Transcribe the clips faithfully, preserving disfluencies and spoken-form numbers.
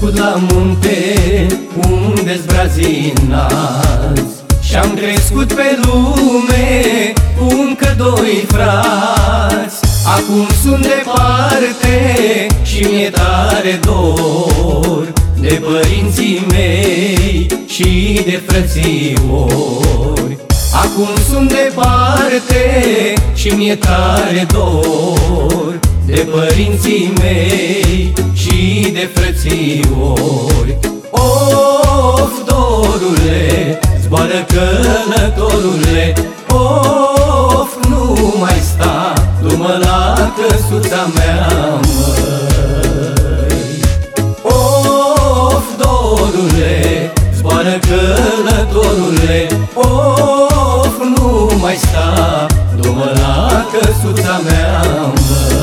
născut la munte, unde-s brazinați, și-am crescut pe lume cu încă doi frați. Acum sunt departe și mi-e tare dor de părinții mei și de frățiori. Acum sunt departe și mi-e tare dor de părinții mei și de frățiori. Of, dorule, zboară călătorule, of, nu mai sta, du-mă la căsuța mea, măi. Of, dorule, zboară călătorule, of, nu mai sta, du-mă la căsuța mea, măi.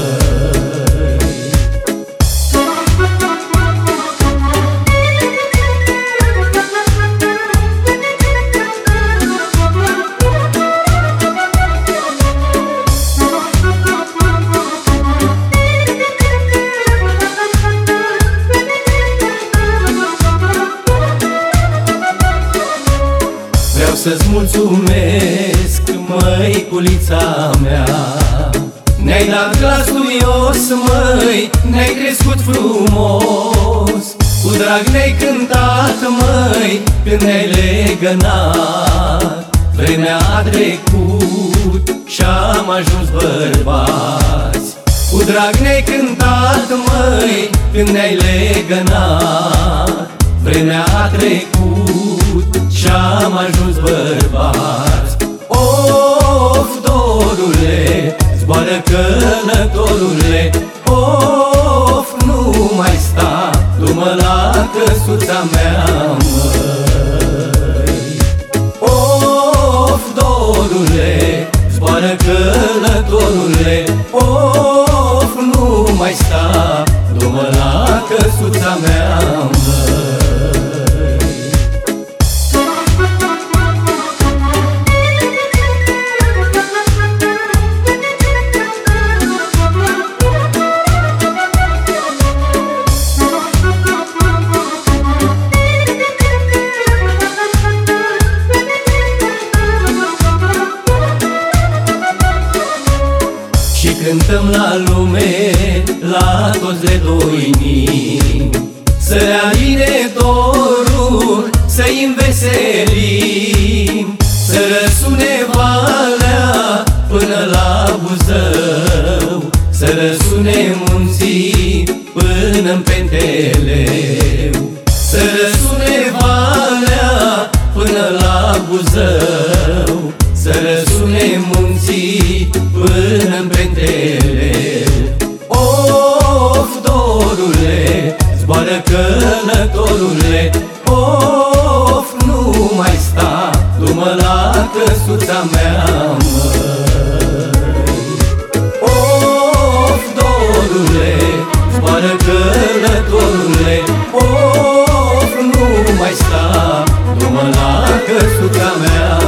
Vreau să-ți mulțumesc, măiculița mea, ne-ai dat glas duios, măi, ne-ai crescut frumos. Cu drag ne-ai cântat, măi, când ne-ai legănat. Vremea a trecut și-am ajuns bărbați. Cu drag ne-ai cântat, măi, când ne-ai legănat. Vremea a trecut și-am ajuns bărbați. Of, dorule, zboară călătorule, of, nu mai sta, du-mă la căsuța mea, măi. Of, dorule, zboară călătorule, of, nu mai sta, du-mă la căsuța mea, măi. Și cântăm la lume, la toți de doini, să le aline dorul, să-i înveselim, să răsune valea până la Buzău, să răsune munții până-n Penteleu, să răsune valea până la Buzău, să răsune munții până-n Penteleu. Of, dorule, zboară călătorule, of, nu mai sta, du-mă la căsuța mea, măi. Of, dorule, zboară călătorule, of, nu mai sta, du-mă la căsuța mea.